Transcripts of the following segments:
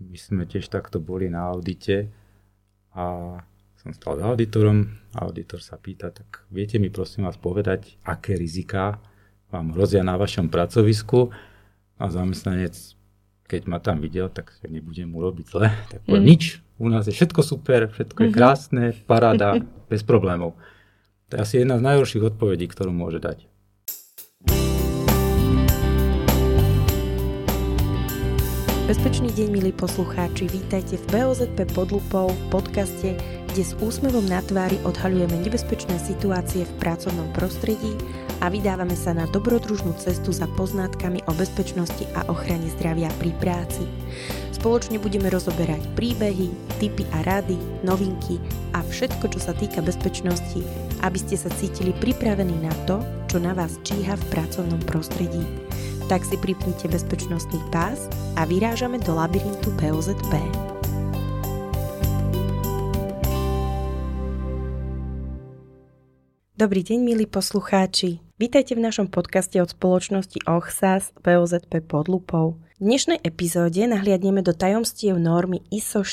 My sme tiež takto boli na audite a som stal auditorom. Auditor sa pýta, tak viete mi prosím vás povedať, aké riziká vám hrozia na vašom pracovisku? A zamestnanec, keď ma tam videl, tak nebudem mu robiť zle. Tak poviem, nič, u nás je všetko super, všetko je krásne, paráda, bez problémov. To je asi jedna z najhorších odpovedí, ktorú môže dať. Bezpečný deň, milí poslucháči, vítajte v BOZP pod lupou, v podcaste, kde s úsmevom na tvári odhaľujeme nebezpečné situácie v pracovnom prostredí a vydávame sa na dobrodružnú cestu za poznatkami o bezpečnosti a ochrane zdravia pri práci. Spoločne budeme rozoberať príbehy, tipy a rady, novinky a všetko, čo sa týka bezpečnosti, aby ste sa cítili pripravení na to, čo na vás číha v pracovnom prostredí. Tak si pripnite bezpečnostný pás a vyrážame do labyrintu BOZP. Dobrý deň, milí poslucháči. Vítajte v našom podcaste od spoločnosti OCSAS BOZP pod lupou. V dnešnej epizóde nahliadneme do tajomstiev normy ISO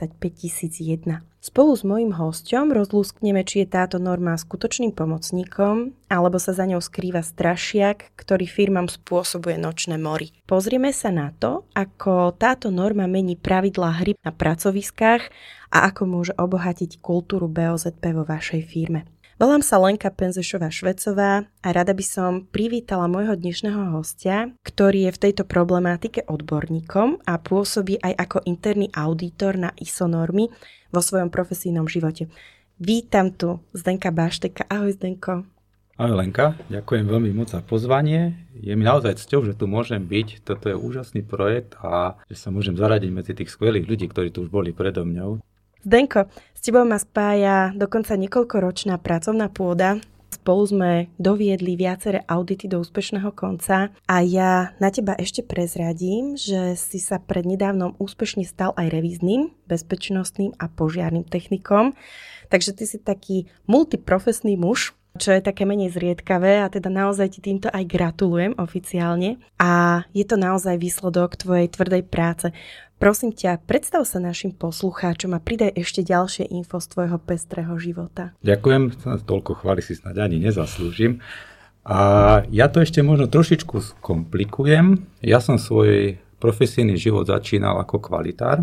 45001. Spolu s mojím hosťom rozlúskneme, či je táto norma skutočným pomocníkom, alebo sa za ňou skrýva strašiak, ktorý firmám spôsobuje nočné mory. Pozrieme sa na to, ako táto norma mení pravidlá hry na pracoviskách a ako môže obohatiť kultúru BOZP vo vašej firme. Volám sa Lenka Penzešová-Švecová a rada by som privítala môjho dnešného hostia, ktorý je v tejto problematike odborníkom a pôsobí aj ako interný auditor na ISO normy vo svojom profesijnom živote. Vítam tu Zdenka Bašteka. Ahoj Zdenko. Ahoj Lenka, ďakujem veľmi moc za pozvanie. Je mi naozaj cťou, že tu môžem byť. Toto je úžasný projekt a že sa môžem zaradiť medzi tých skvelých ľudí, ktorí tu už boli predo mňou. Zdenko, s tebou ma spája dokonca niekoľkoročná pracovná pôda. Spolu sme doviedli viaceré audity do úspešného konca a ja na teba ešte prezradím, že si sa prednedávnom úspešne stal aj revíznym, bezpečnostným a požiarnym technikom. Takže ty si taký multiprofesný muž, čo je také menej zriedkavé a teda naozaj ti týmto aj gratulujem oficiálne. A je to naozaj výsledok tvojej tvrdej práce. Prosím ťa, predstav sa našim poslucháčom a pridaj ešte ďalšie info z tvojho pestrého života. Ďakujem, toľko chvály si snáď ani nezaslúžim. A ja to ešte možno trošičku skomplikujem. Ja som svoj profesijný život začínal ako kvalitár.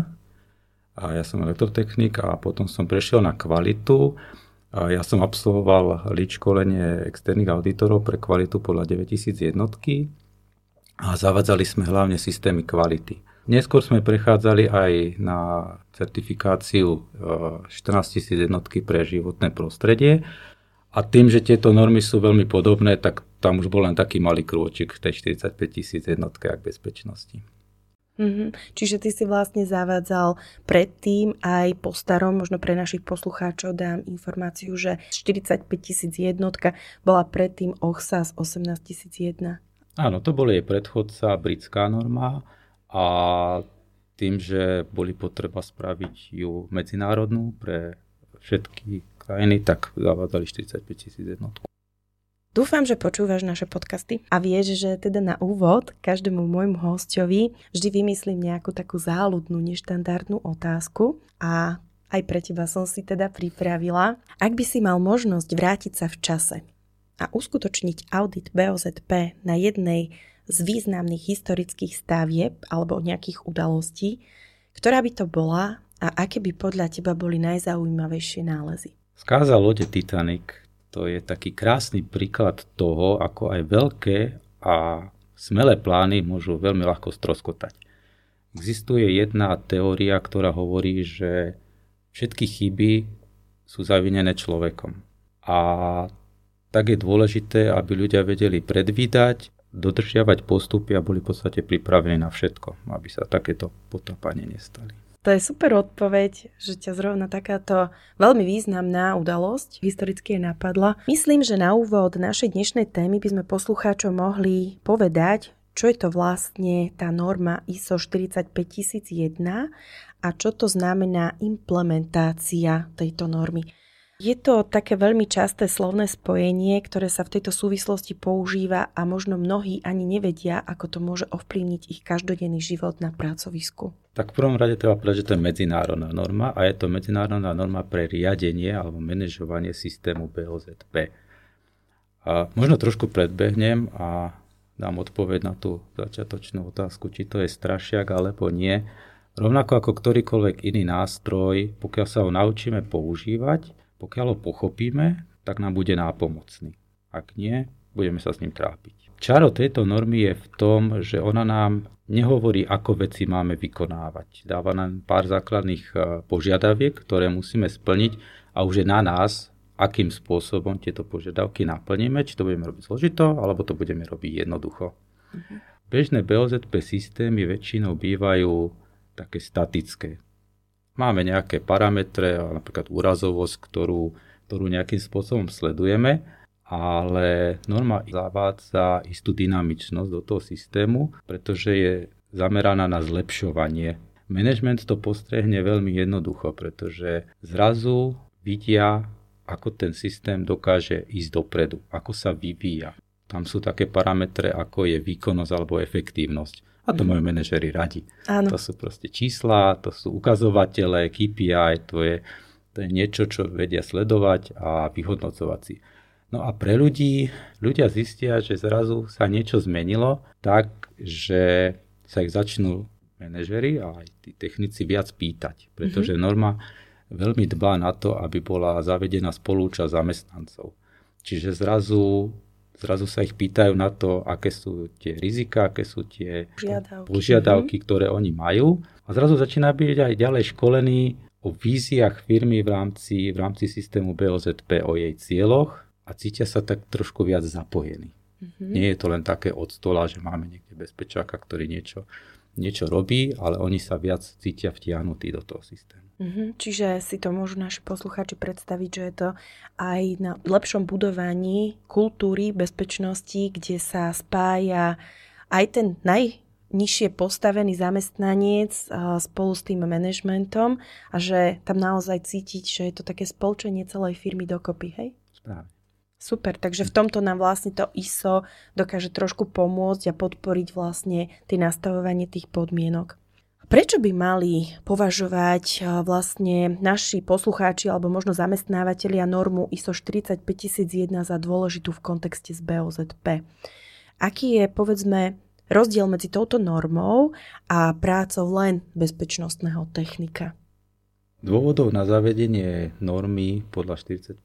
A ja som elektrotechnik a potom som prešiel na kvalitu. A ja som absolvoval lead školenie externých auditorov pre kvalitu podľa 9000 jednotky a zavádzali sme hlavne systémy kvality. Neskôr sme prechádzali aj na certifikáciu 14000 jednotky pre životné prostredie a tým, že tieto normy sú veľmi podobné, tak tam už bol len taký malý krôčik v tej 45000 jednotke k bezpečnosti. Čiže ty si vlastne zavádzal predtým aj po starom, možno pre našich poslucháčov dám informáciu, že 45000 jednotka bola predtým OCSAS 18001. Áno, to bol jej predchodca, britská norma a tým, že boli potreba spraviť ju medzinárodnú pre všetky krajiny, tak zavádzali 45000 jednotku. Dúfam, že počúvaš naše podcasty a vieš, že teda na úvod každému môjmu hosťovi vždy vymyslím nejakú takú záľudnú, neštandardnú otázku a aj pre teba som si teda pripravila. Ak by si mal možnosť vrátiť sa v čase a uskutočniť audit BOZP na jednej z významných historických stavieb alebo nejakých udalostí, ktorá by to bola a aké by podľa teba boli najzaujímavejšie nálezy? Skáza lode Titanic. To je taký krásny príklad toho, ako aj veľké a smelé plány môžu veľmi ľahko stroskotať. Existuje jedna teória, ktorá hovorí, že všetky chyby sú zavinené človekom. A tak je dôležité, aby ľudia vedeli predvídať, dodržiavať postupy a boli v podstate pripravení na všetko, aby sa takéto potápanie nestali. To je super odpoveď, že ťa zrovna takáto veľmi významná udalosť historicky napadla. Myslím, že na úvod našej dnešnej témy by sme poslucháčom mohli povedať, čo je to vlastne tá norma ISO 45001 a čo to znamená implementácia tejto normy. Je to také veľmi časté slovné spojenie, ktoré sa v tejto súvislosti používa a možno mnohí ani nevedia, ako to môže ovplyvniť ich každodenný život na pracovisku. Tak v prvom rade treba povedať, že to je medzinárodná norma a je to medzinárodná norma pre riadenie alebo manažovanie systému BOZP. A možno trošku predbehnem a dám odpoveď na tú začiatočnú otázku, či to je strašiak alebo nie. Rovnako ako ktorýkoľvek iný nástroj, pokiaľ sa ho naučíme používať, pokiaľ ho pochopíme, tak nám bude nápomocný. Ak nie, budeme sa s ním trápiť. Čaro tejto normy je v tom, že ona nám nehovorí, ako veci máme vykonávať. Dáva nám pár základných požiadaviek, ktoré musíme splniť a už je na nás, akým spôsobom tieto požiadavky naplníme, či to budeme robiť zložito, alebo to budeme robiť jednoducho. Bežné BOZP systémy väčšinou bývajú také statické. Máme nejaké parametre, napríklad úrazovosť, ktorú nejakým spôsobom sledujeme, ale norma zavádza istú dynamičnosť do toho systému, pretože je zameraná na zlepšovanie. Management to postrehne veľmi jednoducho, pretože zrazu vidia, ako ten systém dokáže ísť dopredu, ako sa vyvíja. Tam sú také parametre, ako je výkonnosť alebo efektívnosť. A to majú manažeri radi. Áno. To sú proste čísla, to sú ukazovatele, KPI, to je niečo, čo vedia sledovať a vyhodnocovať si. No a pre ľudia zistia, že zrazu sa niečo zmenilo tak, že sa ich začnú manažeri a aj tí technici viac pýtať, pretože norma veľmi dbá na to, aby bola zavedená spolúčasť zamestnancov. Čiže zrazu sa ich pýtajú na to, aké sú tie rizika, aké sú tie požiadavky, ktoré oni majú. A zrazu začína byť aj ďalej školení o víziách firmy v rámci systému BOZP, o jej cieľoch a cítia sa tak trošku viac zapojení. Nie je to len také od stola, že máme niekde bezpečáka, ktorý niečo robí, ale oni sa viac cítia vtiahnutí do toho systému. Čiže si to môžu naši poslucháči predstaviť, že je to aj na lepšom budovaní kultúry bezpečnosti, kde sa spája aj ten najnižšie postavený zamestnanec spolu s tým manažmentom a že tam naozaj cítiť, že je to také spolčenie celej firmy dokopy, hej? Správne. Super, takže v tomto nám vlastne to ISO dokáže trošku pomôcť a podporiť vlastne tie nastavovanie tých podmienok. Prečo by mali považovať vlastne naši poslucháči alebo možno zamestnávateľia normu ISO 45001 za dôležitú v kontexte s BOZP? Aký je, povedzme, rozdiel medzi touto normou a prácou len bezpečnostného technika? Dôvodov na zavedenie normy podľa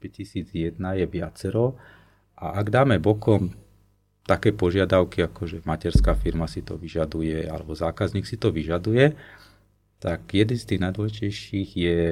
45001 je viacero a ak dáme bokom také požiadavky, ako že materská firma si to vyžaduje alebo zákazník si to vyžaduje, tak jeden z tých najdôležitejších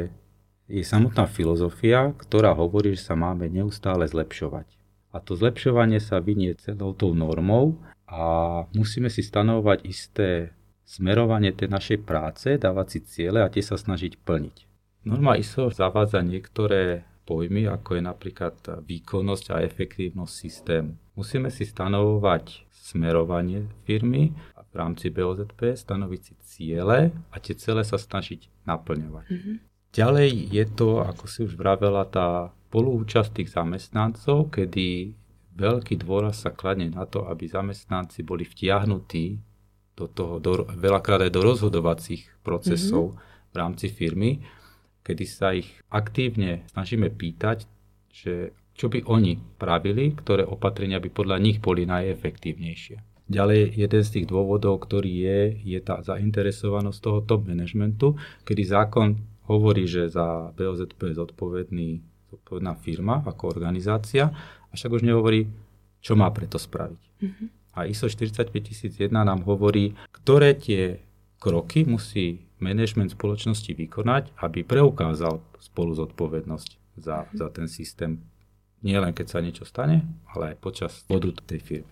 je samotná filozofia, ktorá hovorí, že sa máme neustále zlepšovať. A to zlepšovanie sa vynie celou tou normou a musíme si stanovať isté smerovanie tej našej práce, dávať si ciele a tie sa snažiť plniť. Norma ISO zavádza niektoré pojmy, ako je napríklad výkonnosť a efektívnosť systému. Musíme si stanovovať smerovanie firmy a v rámci BOZP stanoviť si ciele a tie ciele sa snažiť naplňovať. Ďalej je to, ako si už vravela, tá spoluúčasť tých zamestnancov, kedy veľký dôraz sa kladne na to, aby zamestnanci boli vtiahnutí do toho, veľakrát aj do rozhodovacích procesov v rámci firmy, kedy sa ich aktívne snažíme pýtať, že čo by oni pravili, ktoré opatrenia by podľa nich boli najefektívnejšie. Ďalej, jeden z tých dôvodov, ktorý je tá zainteresovanosť toho top managementu, kedy zákon hovorí, že za BOZP je zodpovedná firma ako organizácia, a však už nehovorí, čo má preto spraviť. A ISO 45001 nám hovorí, ktoré tie kroky musí management spoločnosti vykonať, aby preukázal spolu zodpovednosť za ten systém. Nie len keď sa niečo stane, ale aj počas vodu tej firmy.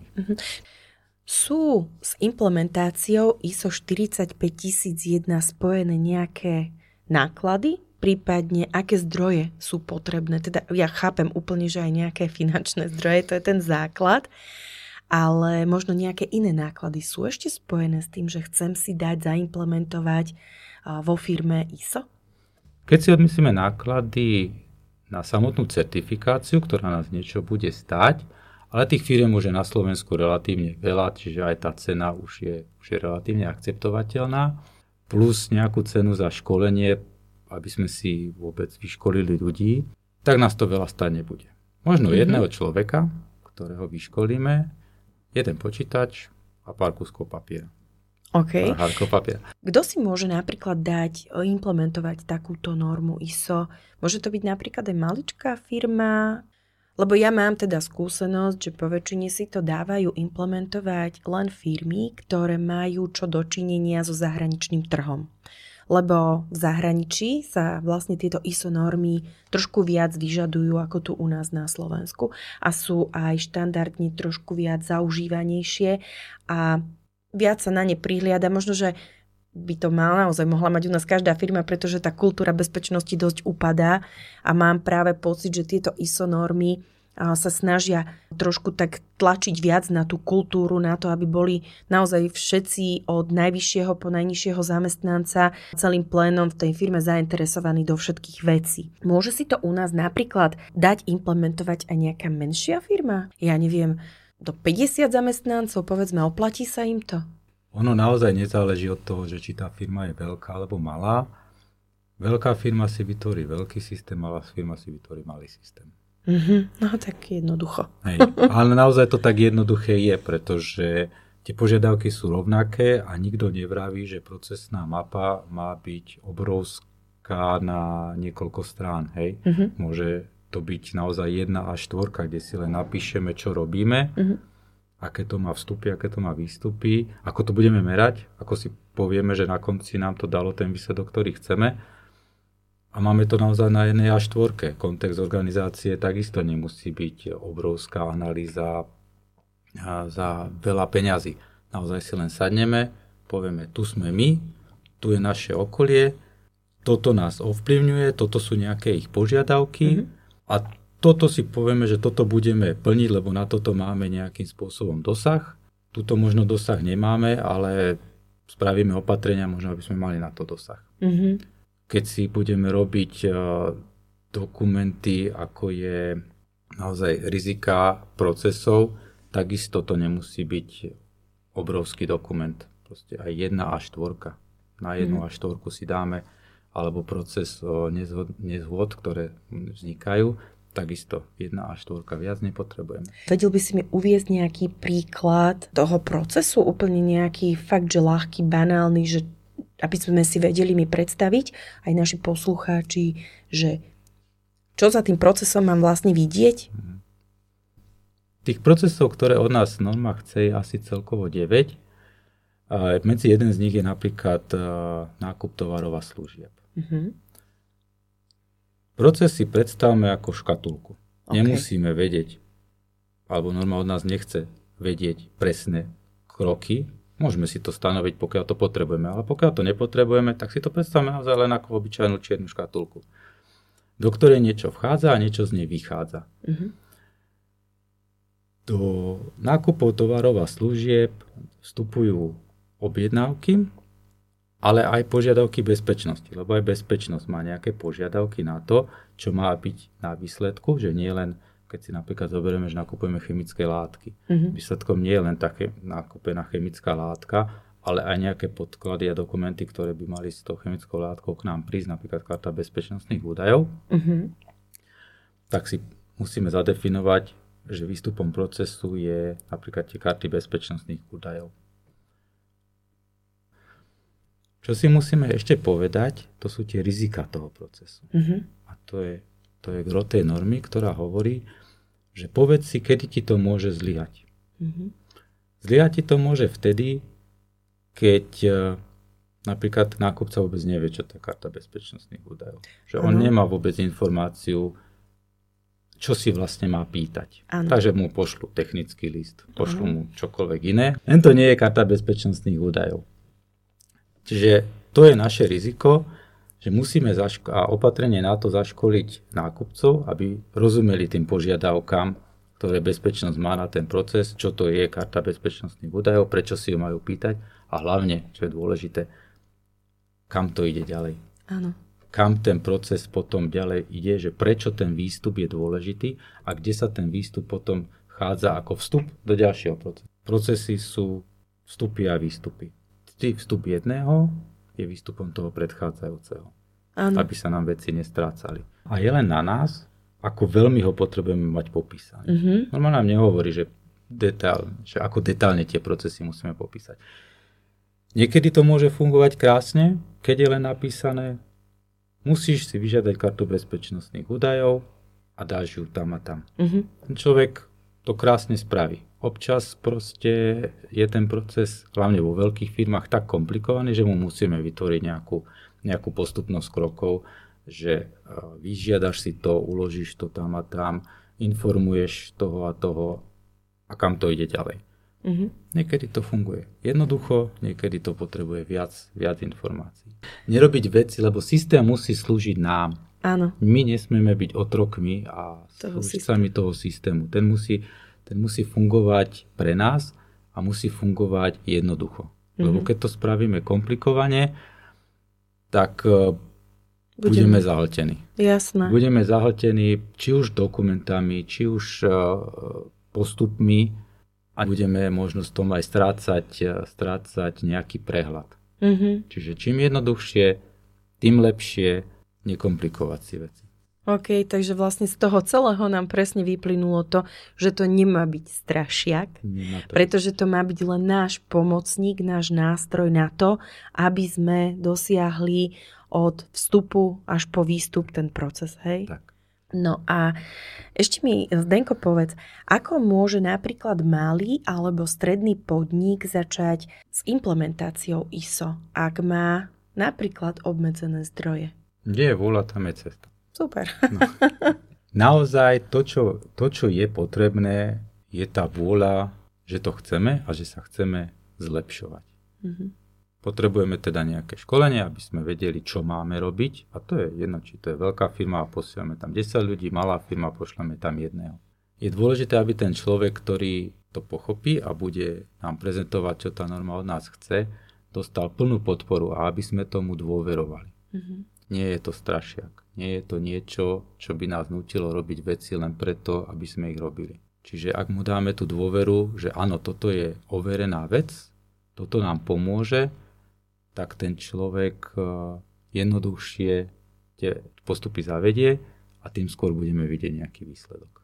Sú s implementáciou ISO 45001 spojené nejaké náklady? Prípadne aké zdroje sú potrebné? Teda ja chápem úplne, že aj nejaké finančné zdroje, to je ten základ. Ale možno nejaké iné náklady sú ešte spojené s tým, že chcem si dať zaimplementovať vo firme ISO? Keď si odmyslíme náklady na samotnú certifikáciu, ktorá nás niečo bude stáť, ale tých firiem už je na Slovensku relatívne veľa, čiže aj tá cena už je relatívne akceptovateľná. plus nejakú cenu za školenie, aby sme si vôbec vyškolili ľudí, tak nás to veľa stáť nebude. Možno jedného človeka, ktorého vyškolíme, jeden počítač a pár kúskov papiera. OK. Pár hárkov papiera. Kto si môže napríklad implementovať takúto normu ISO? Môže to byť napríklad aj maličká firma? Lebo ja mám teda skúsenosť, že po väčšine si to dávajú implementovať len firmy, ktoré majú čo dočinenia so zahraničným trhom. Lebo v zahraničí sa vlastne tieto ISO normy trošku viac vyžadujú ako tu u nás na Slovensku a sú aj štandardne trošku viac zaužívanejšie a viac sa na ne prihliada. Možno, že by to naozaj mohla mať u nás každá firma, pretože tá kultúra bezpečnosti dosť upadá a mám práve pocit, že tieto ISO normy sa snažia trošku tak tlačiť viac na tú kultúru, na to, aby boli naozaj všetci od najvyššieho po najnižšieho zamestnanca celým plénom v tej firme zainteresovaní do všetkých vecí. Môže si to u nás napríklad dať implementovať aj nejaká menšia firma? Ja neviem, do 50 zamestnancov, povedzme, oplatí sa im to? Ono naozaj nezáleží od toho, že či tá firma je veľká alebo malá. Veľká firma si vytvorí veľký systém, malá firma si vytvorí malý systém. No tak jednoducho. Hej. Ale naozaj to tak jednoduché je, pretože tie požiadavky sú rovnaké a nikto nevraví, že procesná mapa má byť obrovská na niekoľko strán. Hej. Môže to byť naozaj 1A4, kde si len napíšeme, čo robíme, aké to má vstupy, aké to má výstupy, ako to budeme merať, ako si povieme, že na konci nám to dalo ten výsledok, ktorý chceme. A máme to naozaj na 1A4. Kontext organizácie takisto nemusí byť obrovská analýza za veľa peňazí. Naozaj si len sadneme, povieme, tu sme my, tu je naše okolie, toto nás ovplyvňuje, toto sú nejaké ich požiadavky a toto si povieme, že toto budeme plniť, lebo na toto máme nejakým spôsobom dosah. Tuto možno dosah nemáme, ale spravíme opatrenia, možno aby sme mali na to dosah. Keď si budeme robiť dokumenty, ako je naozaj rizika procesov, takisto to nemusí byť obrovský dokument. Proste aj 1A4. Na 1A4 si dáme, alebo proces nezhôd, ktoré vznikajú, takisto 1A4, viac nepotrebujeme. Vedel by si mi uviesť nejaký príklad toho procesu, úplne nejaký fakt, že ľahký, banálny, že aby sme si vedeli mi predstaviť, aj naši poslucháči, že čo za tým procesom mám vlastne vidieť? Tých procesov, ktoré od nás norma chce, je asi celkovo 9. Medzi jeden z nich je napríklad nákup tovarov a služieb. Proces si predstavme ako škatulku. Nemusíme vedieť, alebo norma od nás nechce vedieť presné kroky. Môžeme si to stanoviť, pokiaľ to potrebujeme, ale pokiaľ to nepotrebujeme, tak si to predstavme naozaj len ako obyčajnú čiernu škatulku, do ktorej niečo vchádza a niečo z nej vychádza. Do nákupov tovarov a služieb vstupujú objednávky, ale aj požiadavky bezpečnosti, lebo aj bezpečnosť má nejaké požiadavky na to, čo má byť na výsledku, že nie len keď si napríklad zoberieme, že nakupujeme chemické látky. Výsledkom nie je len také nakúpená chemická látka, ale aj nejaké podklady a dokumenty, ktoré by mali s tou chemickou látkou k nám prísť, napríklad karta bezpečnostných údajov. Tak si musíme zadefinovať, že výstupom procesu je napríklad tie karty bezpečnostných údajov. Čo si musíme ešte povedať, to sú tie rizika toho procesu. A to je gro tej normy, ktorá hovorí, že povedz si, kedy ti to môže zlyhať. Zlyhať ti to môže vtedy, keď napríklad nákupca vôbec nevie, čo to je karta bezpečnostných údajov. Že on nemá vôbec informáciu, čo si vlastne má pýtať. Takže mu pošlu technický list, pošlu mu čokoľvek iné. Tento nie je karta bezpečnostných údajov. Čiže to je naše riziko, že musíme a opatrenie na to zaškoliť nákupcov, aby rozumeli tým požiadavkám, ktoré bezpečnosť má na ten proces, čo to je karta bezpečnostných údajov, prečo si ju majú pýtať a hlavne, čo je dôležité, kam to ide ďalej. Áno. Kam ten proces potom ďalej ide, že prečo ten výstup je dôležitý a kde sa ten výstup potom chádza ako vstup do ďalšieho procesu. Procesy sú vstupy a výstupy. Vstup jedného je výstupom toho predchádzajúceho. Áno. Aby sa nám veci nestrácali. A je len na nás, ako veľmi ho potrebujeme mať popísané. Normálne nám nehovorí, že ako detailne tie procesy musíme popísať. Niekedy to môže fungovať krásne, keď je len napísané, musíš si vyžiadať kartu bezpečnostných údajov a dáš ju tam a tam. Ten človek to krásne spraví. Občas proste je ten proces, hlavne vo veľkých firmách, tak komplikovaný, že mu musíme vytvoriť nejakú postupnosť krokov, že vyžiadaš si to, uložíš to tam a tam, informuješ toho a toho a kam to ide ďalej. Niekedy to funguje jednoducho, niekedy to potrebuje viac informácií. Nerobiť veci, lebo systém musí slúžiť nám. Áno. My nesmieme byť otrokmi a slúžicami toho systému. Ten musí fungovať pre nás a musí fungovať jednoducho. Lebo keď to spravíme komplikovane, tak budeme zahltení. Jasné. Budeme zahltení či už dokumentami, či už postupmi a budeme možno z tom aj strácať nejaký prehľad. Čiže čím jednoduchšie, tým lepšie nekomplikovať si veci. OK, takže vlastne z toho celého nám presne vyplynulo to, že to nemá byť strašiak, pretože to má byť len náš pomocník, náš nástroj na to, aby sme dosiahli od vstupu až po výstup ten proces, hej? Tak. No a ešte mi, Zdenko, povedz, ako môže napríklad malý alebo stredný podnik začať s implementáciou ISO, ak má napríklad obmedzené zdroje? Kde je vôľa, tam je cesta. Super. No. Naozaj to, čo je potrebné, je tá vôľa, že to chceme a že sa chceme zlepšovať. Potrebujeme teda nejaké školenie, aby sme vedeli, čo máme robiť. A to je jedno, či to je veľká firma a posielame tam 10 ľudí, malá firma, pošleme tam jedného. Je dôležité, aby ten človek, ktorý to pochopí a bude nám prezentovať, čo tá norma od nás chce, dostal plnú podporu a aby sme tomu dôverovali. Nie je to strašiak. Nie je to niečo, čo by nás nutilo robiť veci len preto, aby sme ich robili. Čiže ak mu dáme tú dôveru, že áno, toto je overená vec, toto nám pomôže, tak ten človek jednoduchšie tie postupy zavedie a tým skôr budeme vidieť nejaký výsledok.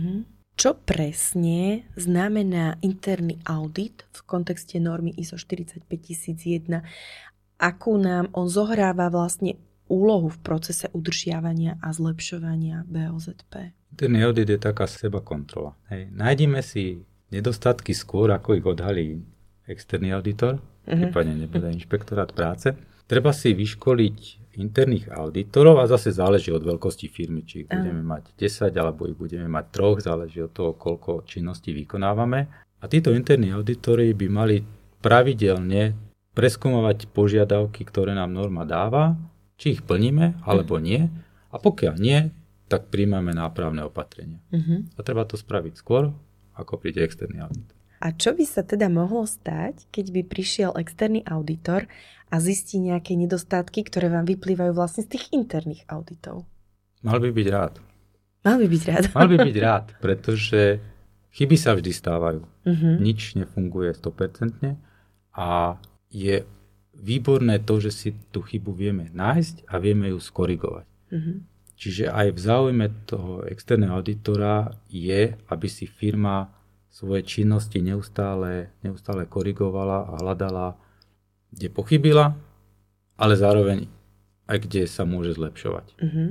Čo presne znamená interný audit v kontexte normy ISO 45001? Akú nám on zohráva vlastne úlohu v procese udržiavania a zlepšovania BOZP? Interný audit je taká sebakontrola. Nájdime si nedostatky skôr, ako ich odhalí externý auditor, prípadne nebude inšpektorát práce. Treba si vyškoliť interných auditorov a zase záleží od veľkosti firmy, či ich budeme mať 10 alebo ich budeme mať 3, záleží od toho, koľko činností vykonávame. A títo interní auditori by mali pravidelne preskúmovať požiadavky, ktoré nám norma dáva, či ich plníme alebo nie. A pokiaľ nie, tak príjmame nápravné opatrenia. A treba to spraviť skôr, ako príde externý auditor. A čo by sa teda mohlo stať, keď by prišiel externý auditor a zistí nejaké nedostatky, ktoré vám vyplývajú vlastne z tých interných auditov? Mal by byť rád. Mal by byť rád. Mal by byť rád, pretože chyby sa vždy stávajú. Nič nefunguje 100% a je výborné to, že si tú chybu vieme nájsť a vieme ju skorigovať. Čiže aj v záujme toho externého auditora je, aby si firma svoje činnosti neustále korigovala a hľadala, kde pochybila, ale zároveň aj kde sa môže zlepšovať.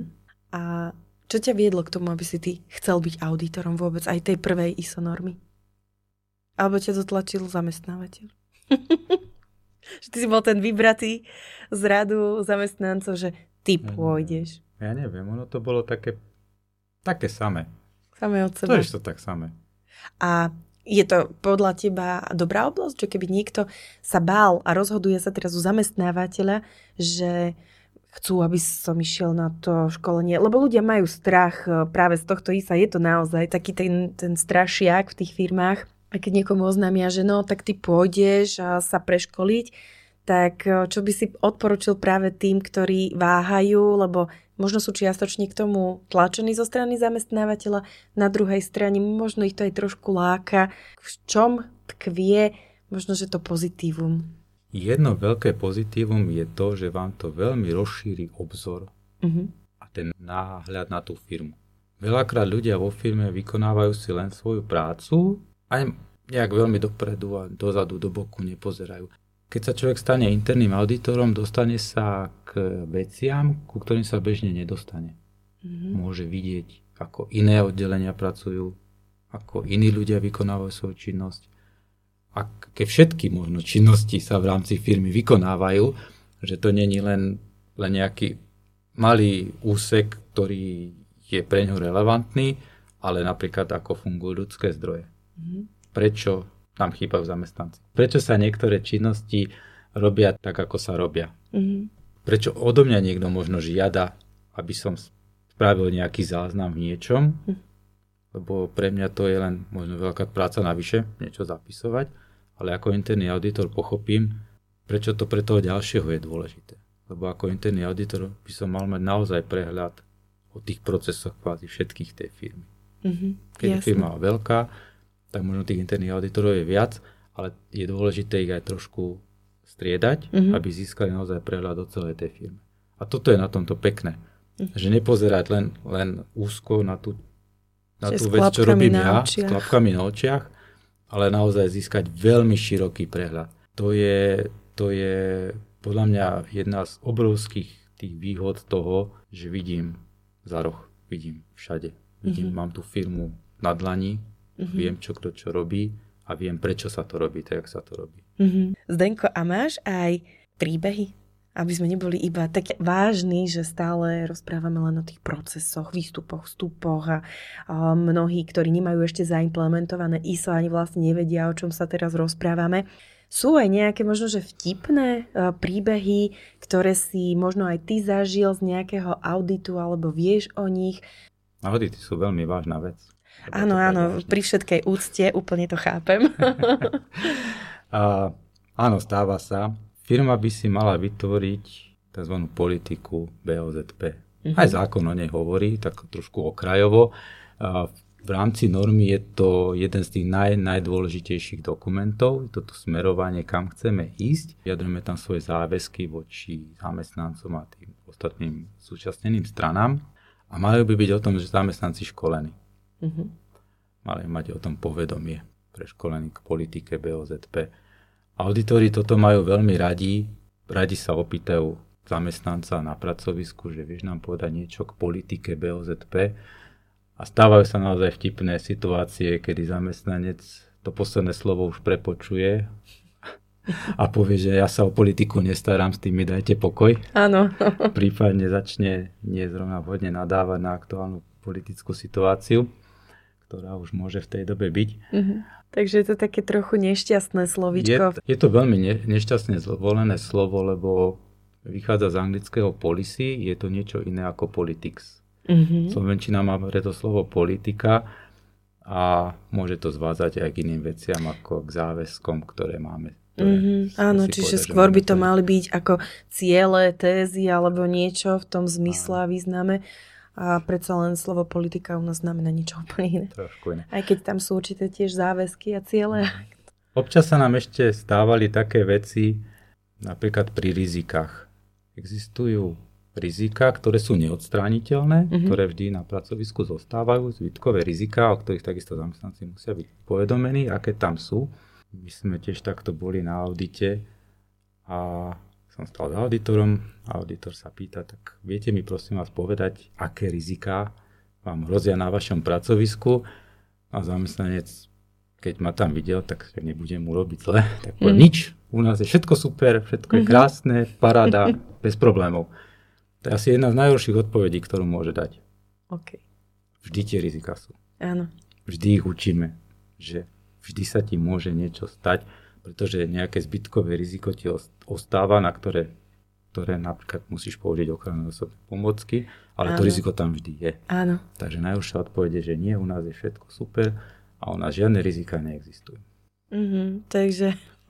A čo ťa viedlo k tomu, aby si ty chcel byť auditorom vôbec aj tej prvej ISO normy? Alebo ťa dotlačil zamestnávateľ? Že ty si bol ten vybratý z radu zamestnancov, že ty pôjdeš. Ja neviem, ono to bolo také samé. Samé od seba. To je to tak samé. A je to podľa teba dobrá oblasť, že keby niekto sa bál a rozhoduje sa teraz u zamestnávateľa, že chcú, aby som išiel na to školenie, lebo ľudia majú strach práve z tohto ISA, je to naozaj taký ten strašiak v tých firmách, a keď niekomu oznámia, že no, tak ty pôjdeš a sa preškoliť, tak čo by si odporučil práve tým, ktorí váhajú, lebo možno sú čiastočne k tomu tlačení zo strany zamestnávateľa, na druhej strane možno ich to aj trošku láka. V čom tkvie možno, že to pozitívum? Jedno veľké pozitívum je to, že vám to veľmi rozšíri obzor a ten náhľad na tú firmu. Veľakrát ľudia vo firme vykonávajú si len svoju prácu a nejak veľmi dopredu a dozadu, do boku nepozerajú. Keď sa človek stane interným auditorom, dostane sa k veciam, ku ktorým sa bežne nedostane. Môže vidieť, ako iné oddelenia pracujú, ako iní ľudia vykonávajú svoju činnosť. A keď všetky možno činnosti sa v rámci firmy vykonávajú, že to nie je len nejaký malý úsek, ktorý je pre ňo relevantný, ale napríklad ako fungujú ľudské zdroje. Prečo tam chýbajú zamestnanci? Prečo sa niektoré činnosti robia tak, ako sa robia? Prečo odo mňa niekto možno žiada, aby som spravil nejaký záznam v niečom? Lebo pre mňa to je len možno veľká práca navyše, niečo zapisovať, ale ako interný auditor pochopím, prečo to pre toho ďalšieho je dôležité. Lebo ako interný auditor by som mal mať naozaj prehľad o tých procesoch kvázi všetkých tej firmy. Keď je firma veľká, tak možno tých interných auditorov je viac, ale je dôležité ich aj trošku striedať, aby získali naozaj prehľad o celej tej firme. A toto je na tomto pekné. Že nepozerať len úzko na tú vec, čo robím ja, s klapkami na očiach, ale naozaj získať veľmi široký prehľad. To je podľa mňa jedna z obrovských tých výhod toho, že vidím za roh, vidím všade. Mám tú firmu na dlani, viem, čo kto čo robí a viem, prečo sa to robí, tak, jak sa to robí. Zdenko, a máš aj príbehy? Aby sme neboli iba tak vážni, že stále rozprávame len o tých procesoch, výstupoch, vstupoch a mnohí, ktorí nemajú ešte zaimplementované ISO, ani vlastne nevedia, o čom sa teraz rozprávame. Sú aj nejaké možno, že vtipné príbehy, ktoré si možno aj ty zažil z nejakého auditu, alebo vieš o nich? Audity sú veľmi vážna vec. Áno, pri všetkej úcte úplne to chápem. Áno, stáva sa. Firma by si mala vytvoriť tzv. Politiku BOZP. Aj zákon o nej hovorí, tak trošku okrajovo. V rámci normy je to jeden z tých najdôležitejších dokumentov, toto smerovanie, kam chceme ísť. Vyjadrujeme tam svoje záväzky voči zamestnancom a tým ostatným súčasneným stranám. A mali by byť o tom, že zamestnanci školení. Mali mať o tom povedomie preškolení k politike BOZP. Auditori toto majú veľmi radi sa opýtajú zamestnanca na pracovisku, že vieš nám povedať niečo k politike BOZP a stávajú sa naozaj vtipné situácie, kedy zamestnanec to posledné slovo už prepočuje a povie, že ja sa o politiku nestarám, s tým mi dajte pokoj. Áno. Prípadne začne nie zrovna vhodne nadávať na aktuálnu politickú situáciu, ktorá už môže v tej dobe byť. Takže je to také trochu nešťastné slovíčko. Je to veľmi nešťastne zvolené slovo, lebo vychádza z anglického policy, je to niečo iné ako politics. Slovenčina má preto slovo politika a môže to zvázať aj k iným veciam ako k záväzkom, ktoré máme. Áno, čiže skôr by to mali byť ako ciele, tézy alebo niečo v tom zmysle a význame. A predsa len slovo politika u nás znamená niečo úplne iné. Trošku iné. Aj keď tam sú určité tiež záväzky a ciele. Občas sa nám ešte stávali také veci, napríklad pri rizikách. Existujú rizika, ktoré sú neodstrániteľné, ktoré vždy na pracovisku zostávajú, zbytkové rizika, o ktorých takisto zamestnanci musia byť povedomení, aké tam sú. My sme tiež takto boli na audite a som stal s auditorom, auditor sa pýta, tak viete mi prosím vás povedať, aké riziká vám hrozia na vašom pracovisku, a zamestnanec, keď ma tam videl, tak nebudem mu robiť zle, tak poviem nič, u nás je všetko super, všetko je krásne, paráda, bez problémov. To je asi jedna z najhorších odpovedí, ktorú môže dať. Okay. Vždy tie riziká sú. Áno. Vždy ich učíme, že vždy sa ti môže niečo stať, pretože nejaké zbytkové riziko ti ostáva, na ktoré napríklad musíš použiť ochranné osobné pomôcky, ale to riziko tam vždy je. Áno. Takže najhoršia odpoveď je, že nie, u nás je všetko super a u nás žiadne rizika neexistujú. Takže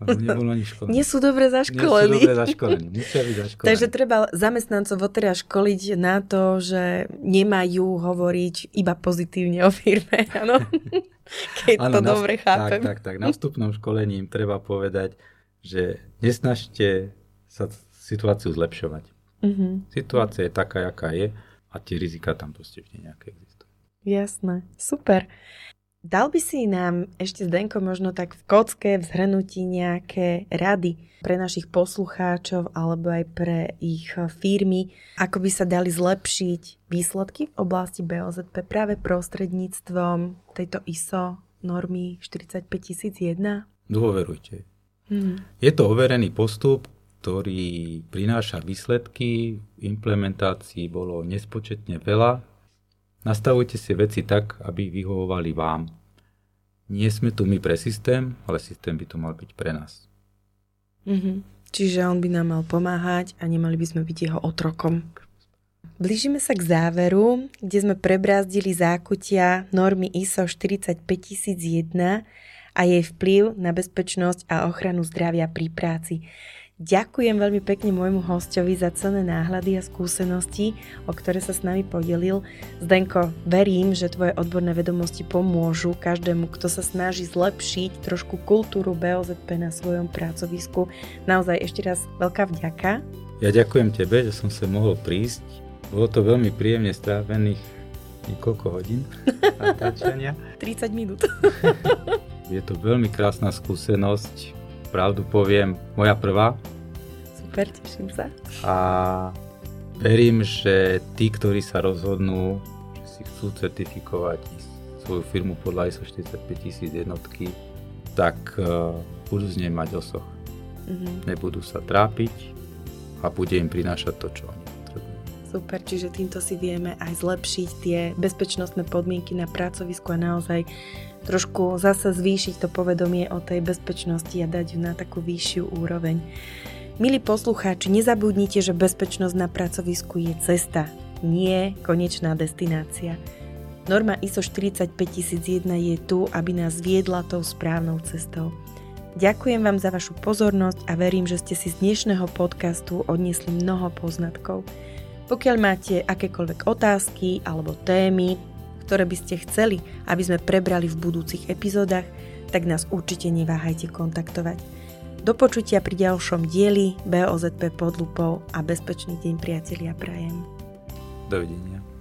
nie sú dobre zaškolení. Musia byť zaškolení. Takže treba zamestnancov odteraz školiť na to, že nemajú hovoriť iba pozitívne o firme, áno? Keď to dobre chápem. Tak. Na vstupnom školení im treba povedať, že nesnažte sa situáciu zlepšovať. Situácia je taká, aká je a tie rizika tam proste vždy nejaké existujú. Jasné, super. Dal by si nám ešte, Zdenko, možno tak v kocke, v zhrnutí nejaké rady pre našich poslucháčov alebo aj pre ich firmy, ako by sa dali zlepšiť výsledky v oblasti BOZP práve prostredníctvom tejto ISO normy 45001? Dôverujte. Je to overený postup, ktorý prináša výsledky, v implementácii bolo nespočetne veľa. Nastavujte si veci tak, aby vyhovovali vám. Nie sme tu my pre systém, ale systém by to mal byť pre nás. Čiže on by nám mal pomáhať a nemali by sme byť jeho otrokom. Blížime sa k záveru, kde sme prebrázdili zákutia normy ISO 45001 a jej vplyv na bezpečnosť a ochranu zdravia pri práci. Ďakujem veľmi pekne môjmu hosťovi za cenné náhľady a skúsenosti, o ktoré sa s nami podelil. Zdenko, verím, že tvoje odborné vedomosti pomôžu každému, kto sa snaží zlepšiť trošku kultúru BOZP na svojom pracovisku. Naozaj ešte raz veľká vďaka. Ja ďakujem tebe, že som sa mohol prísť. Bolo to veľmi príjemne strávených niekoľko hodín natáčania. 30 minút. Je to veľmi krásna skúsenosť. Pravdu poviem, moja prvá. Super, teším sa. A verím, že tí, ktorí sa rozhodnú, že si chcú certifikovať svoju firmu podľa ISO 45001 jednotky, tak budú z nej mať osoch. Nebudú sa trápiť a bude im prinášať to, čo oni potrebujú. Super, čiže týmto si vieme aj zlepšiť tie bezpečnostné podmienky na pracovisku a naozaj trošku zase zvýšiť to povedomie o tej bezpečnosti a dať ju na takú vyššiu úroveň. Milí poslucháči, nezabudnite, že bezpečnosť na pracovisku je cesta, nie konečná destinácia. Norma ISO 45001 je tu, aby nás viedla tou správnou cestou. Ďakujem vám za vašu pozornosť a verím, že ste si z dnešného podcastu odniesli mnoho poznatkov. Pokiaľ máte akékoľvek otázky alebo témy, ktoré by ste chceli, aby sme prebrali v budúcich epizódach, tak nás určite neváhajte kontaktovať. Do počutia pri ďalšom dieli BOZP pod lupou a bezpečný deň, priatelia, prajem. Dovidenia.